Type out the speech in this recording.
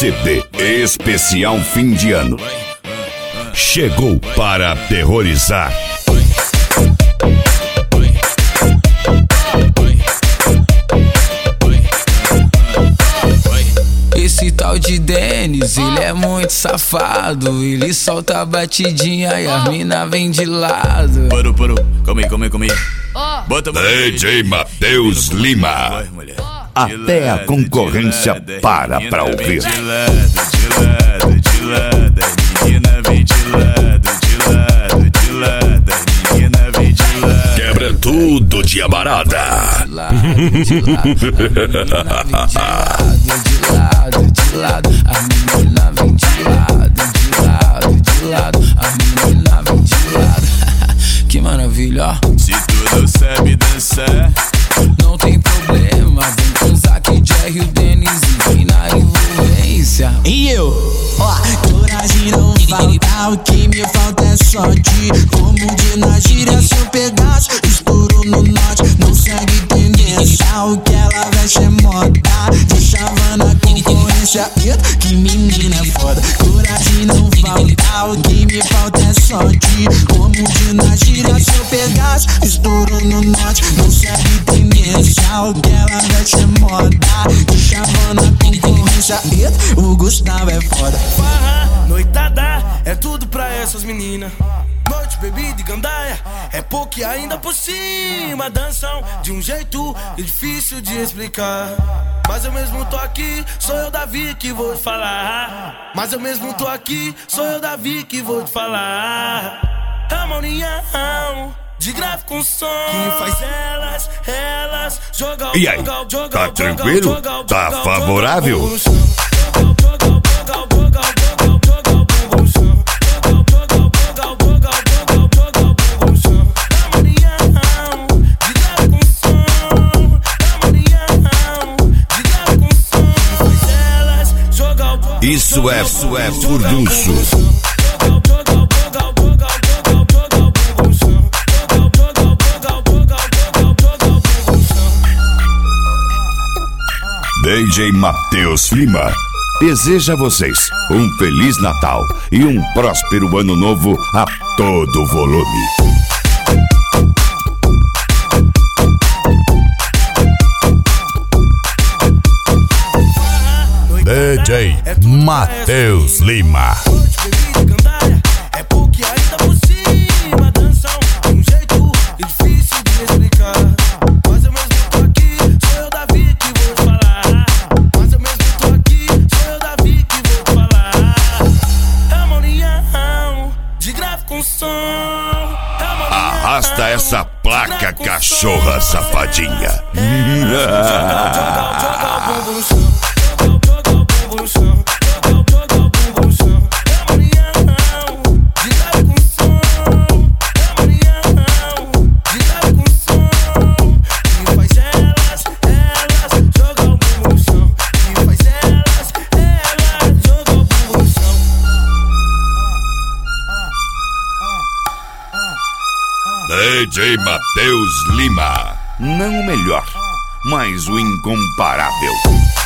CD especial fim de ano. Chegou para aterrorizar. Esse tal de Denis, ele é muito safado. Ele solta a batidinha e a mina vem de lado. Parou, calma aí. Bota DJ Matheus Lima. Até a concorrência para pra ouvir. De lado, menina vem de lado, menina vem de lado. Quebra tudo de amarada. De lado, a menina vem de lado, a menina vem de lado, a menina vem de lado. Que maravilha, ó. Se tu não sabe dançar, não tem problema, vem com o Zac, Jerry, o Denis e vem na envolvência. E eu? Ó, coragem não falta, o que me falta é sorte. Como de na gíria, se eu pegasse, estouro no norte. Não segue tendência, o que ela veste é moda. Deixava na concorrência, que menina é foda. Coragem não falta, o que me falta é sorte. Como de na gíria, se eu pegasse, estouro no norte. Não segue tendência, o que ela veste é moda. Deixava na concorrência, o Gustavo é foda. Farra, noitada, é tudo pra essas meninas. Noite, bebida e gandaia, é pouco e ainda por cima. Dançam de um jeito difícil de explicar. Mas eu mesmo tô aqui, sou eu, Davi, que vou te falar. Mas eu mesmo tô aqui, sou eu, Davi, que vou te falar. É uma união de grave com som que faz elas jogar. E aí, tá tranquilo? Tá favorável? Isso é furdunço. DJ Matheus Lima deseja a vocês um Feliz Natal e um próspero Ano Novo a todo volume. DJ Matheus Lima. É porque ainda por cima dançam de um jeito difícil de explicar. Mas eu mesmo tô aqui, sou eu, Davi, que vou te falar. Mas eu mesmo tô aqui, sou eu, Davi, que vou te falar. É uma união de grave com som. Arrasta essa placa, cachorra safadinha. DJ Matheus Lima. Não o melhor, mas o incomparável.